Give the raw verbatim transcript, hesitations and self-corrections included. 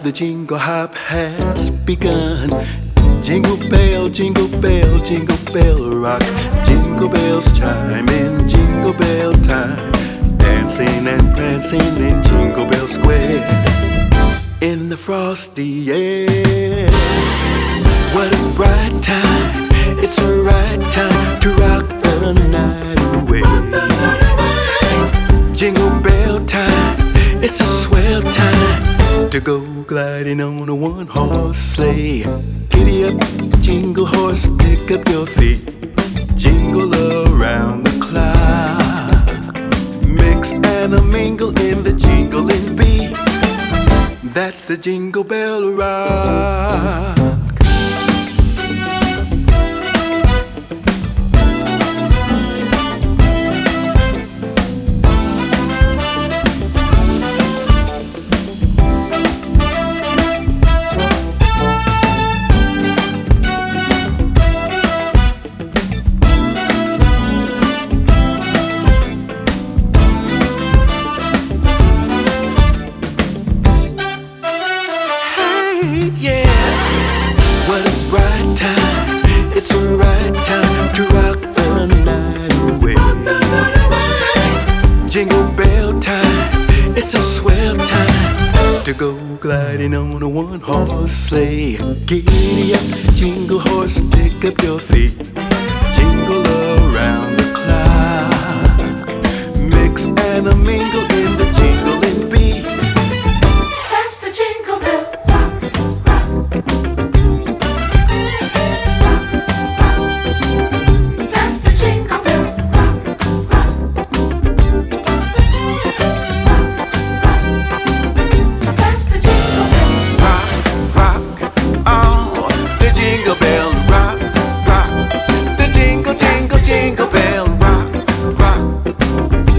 the jingle hop has begun. Jingle bell, jingle bell, jingle bell rock. Jingle bells chime in jingle bell time. Dancing and prancing in Jingle Bell Square. In the frosty air. What a bright time. It's a right time to rock the night away. Jingle bell time. It's a swell time to go gliding on a one-horse sleigh. Giddy up, jingle horse, pick up your feet. Jingle around the clock. Mix and a mingle in the jingling beat. That's the Jingle Bell Rock. Yeah, what a bright time. It's a right time to rock the night away. Jingle bell time. It's a swell time to go gliding on a one-horse sleigh. Giddy up, jingle horse, pick up your feet. Jingle around the clock. Mix and a mingle in the jingling beat. That's the Jingle Bell. Jingle, jingle, jingle bell rock, rock.